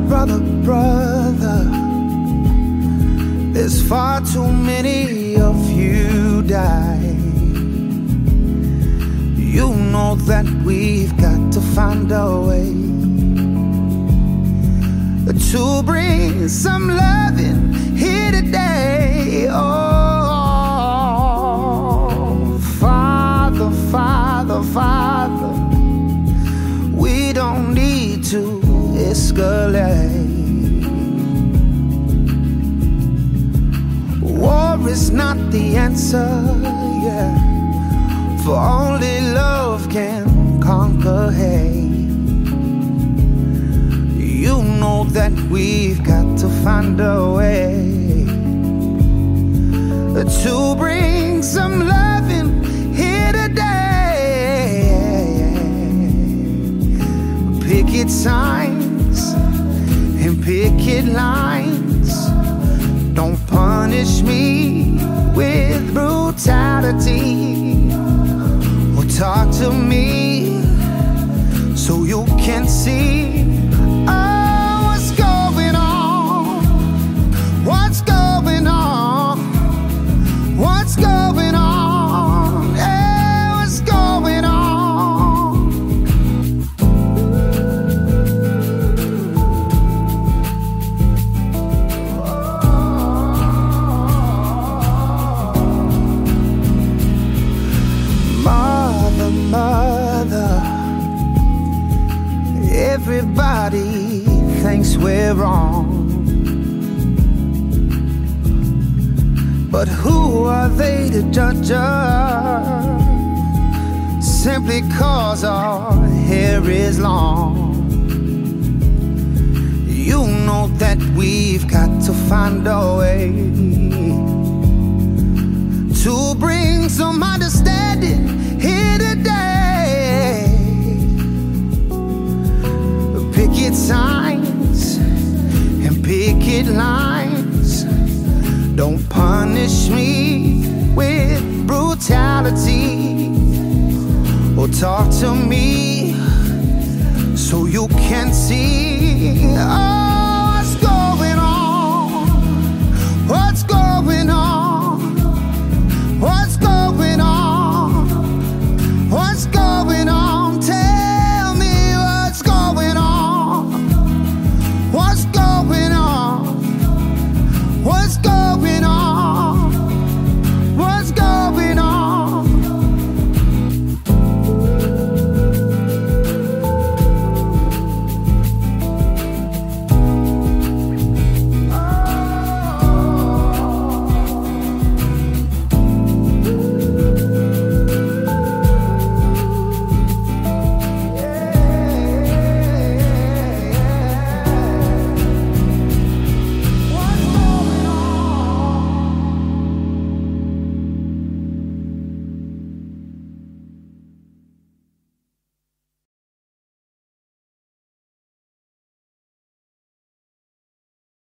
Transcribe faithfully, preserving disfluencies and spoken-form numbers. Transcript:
brother, brother, there's far too many of you die. You know that we've got to find a way to bring some loving here today. Oh, Father, Father, Father, we don't need to escalate. War is not the answer, yeah, for only love can conquer hate. You know that we've got to find a way to bring some loving here today. Picket signs and picket lines, don't punish me with brutality, or talk to me so you can see. Oh, what's going on? What's going on? What's going on? Hey, what's going on? Mother, mother, everybody thinks we're wrong, but who are they to judge us simply cause our hair is long? You know that we've got to find a way to bring some understanding here today. Picket signs and picket lines, don't punish me with brutality, or talk to me so you can see. Oh,